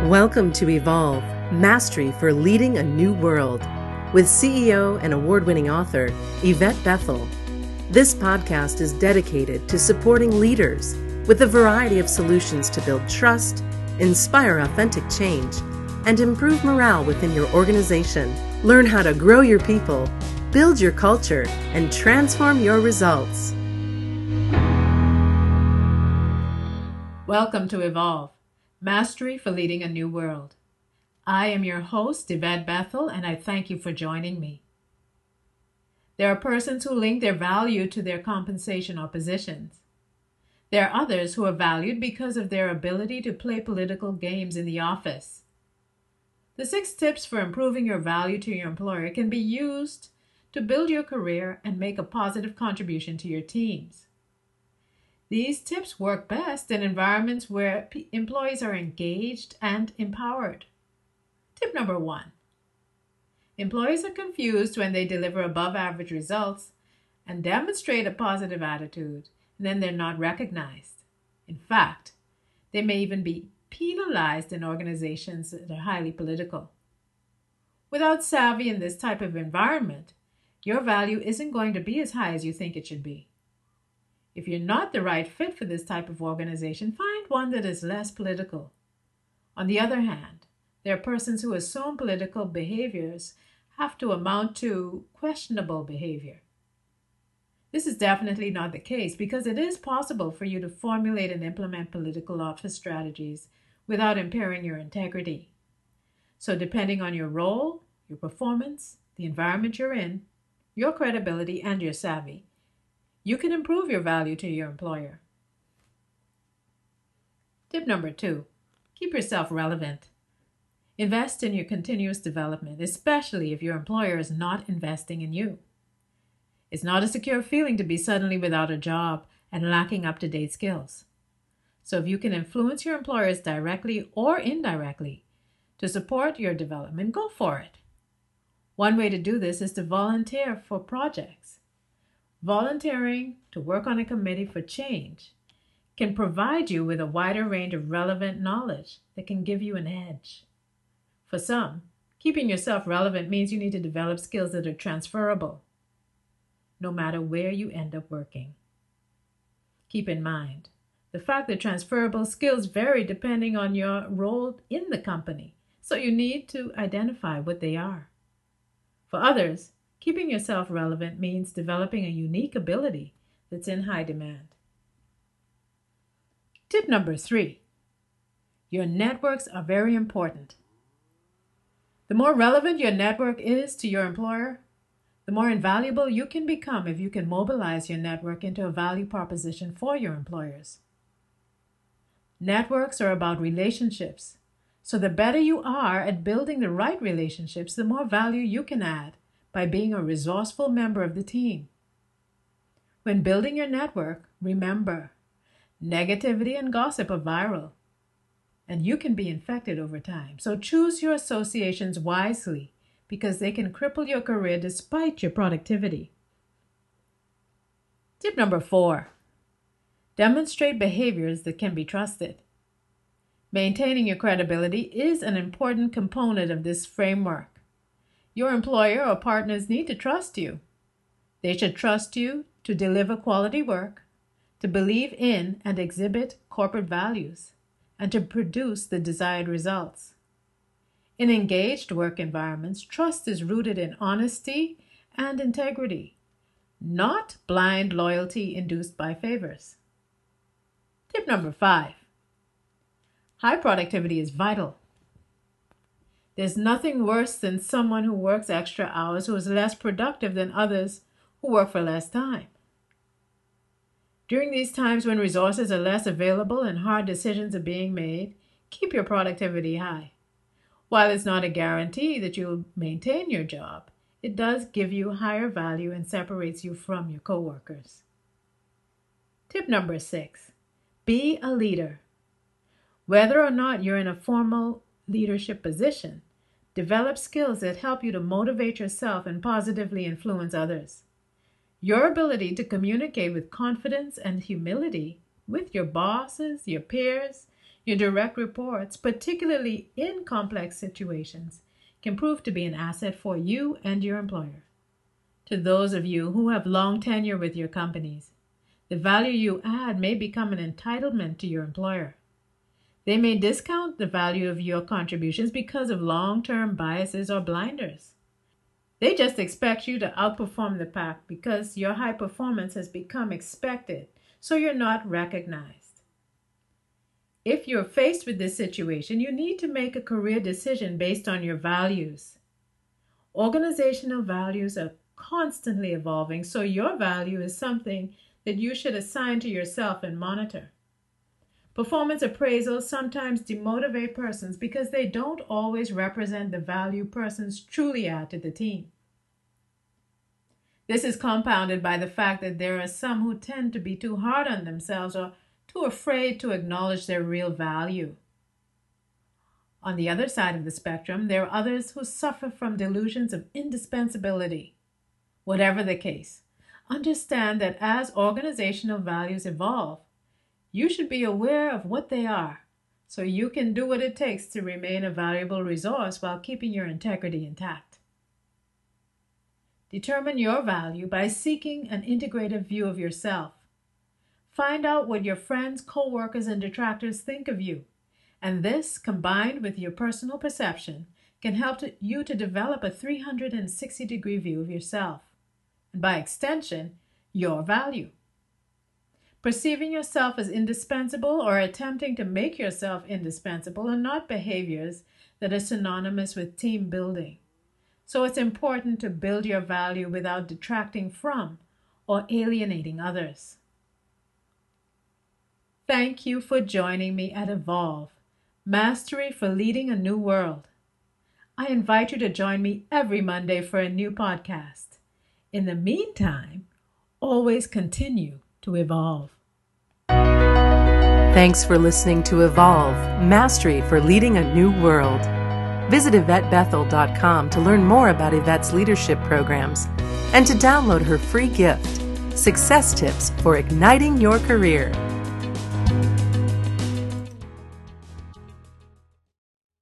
Welcome to Evolve, Mastery for Leading a New World, with CEO and award-winning author Yvette Bethel. This podcast is dedicated to supporting leaders with a variety of solutions to build trust, inspire authentic change, and improve morale within your organization. Learn how to grow your people, build your culture, and transform your results. Welcome to Evolve, Mastery for Leading a New World. I am your host, Yvette Bethel, and I thank you for joining me. There are persons who link their value to their compensation or positions. There are others who are valued because of their ability to play political games in the office. The 6 tips for improving your value to your employer can be used to build your career and make a positive contribution to your teams. These tips work best in environments where employees are engaged and empowered. Tip number 1. Employees are confused when they deliver above average results and demonstrate a positive attitude, and then they're not recognized. In fact, they may even be penalized in organizations that are highly political. Without savvy in this type of environment, your value isn't going to be as high as you think it should be. If you're not the right fit for this type of organization, find one that is less political. On the other hand, there are persons who assume political behaviors have to amount to questionable behavior. This is definitely not the case because it is possible for you to formulate and implement political office strategies without impairing your integrity. So depending on your role, your performance, the environment you're in, your credibility, and your savvy, you can improve your value to your employer. Tip number 2, keep yourself relevant. Invest in your continuous development, especially if your employer is not investing in you. It's not a secure feeling to be suddenly without a job and lacking up-to-date skills. So if you can influence your employers directly or indirectly to support your development, go for it. One way to do this is to volunteer for projects. Volunteering to work on a committee for change can provide you with a wider range of relevant knowledge that can give you an edge. For some, keeping yourself relevant means you need to develop skills that are transferable, no matter where you end up working. Keep in mind the fact that transferable skills vary depending on your role in the company, so you need to identify what they are. For others, keeping yourself relevant means developing a unique ability that's in high demand. Tip number 3. Your networks are very important. The more relevant your network is to your employer, the more invaluable you can become if you can mobilize your network into a value proposition for your employers. Networks are about relationships, so the better you are at building the right relationships, the more value you can add by being a resourceful member of the team. When building your network, remember, negativity and gossip are viral, and you can be infected over time. So choose your associations wisely because they can cripple your career despite your productivity. Tip number 4, demonstrate behaviors that can be trusted. Maintaining your credibility is an important component of this framework. Your employer or partners need to trust you. They should trust you to deliver quality work, to believe in and exhibit corporate values, and to produce the desired results. In engaged work environments, trust is rooted in honesty and integrity, not blind loyalty induced by favors. Tip number 5. High productivity is vital. There's nothing worse than someone who works extra hours who is less productive than others who work for less time. During these times when resources are less available and hard decisions are being made, keep your productivity high. While it's not a guarantee that you'll maintain your job, it does give you higher value and separates you from your coworkers. Tip number 6, be a leader. Whether or not you're in a formal leadership position, develop skills that help you to motivate yourself and positively influence others. Your ability to communicate with confidence and humility with your bosses, your peers, Your direct reports, particularly in complex situations, can prove to be an asset for you and your employer. To those of you who have long tenure with your companies, the value you add may become an entitlement to your employer. They may discount the value of your contributions because of long-term biases or blinders. They just expect you to outperform the pack because your high performance has become expected, so you're not recognized. If you're faced with this situation, you need to make a career decision based on your values. Organizational values are constantly evolving, so your value is something that you should assign to yourself and monitor. Performance appraisals sometimes demotivate persons because they don't always represent the value persons truly add to the team. This is compounded by the fact that there are some who tend to be too hard on themselves or too afraid to acknowledge their real value. On the other side of the spectrum, there are others who suffer from delusions of indispensability. Whatever the case, understand that as organizational values evolve, you should be aware of what they are so you can do what it takes to remain a valuable resource while keeping your integrity intact. Determine your value by seeking an integrative view of yourself. Find out what your friends, co-workers, and detractors think of you, and this, combined with your personal perception, can help you to develop a 360-degree view of yourself, and by extension, your value. Perceiving yourself as indispensable or attempting to make yourself indispensable are not behaviors that are synonymous with team building. So it's important to build your value without detracting from or alienating others. Thank you for joining me at Evolve, Mastery for Leading a New World. I invite you to join me every Monday for a new podcast. In the meantime, always continue to evolve. Thanks for listening to Evolve, Mastery for Leading a New World. Visit YvetteBethel.com to learn more about Yvette's leadership programs and to download her free gift, Success Tips for Igniting Your Career.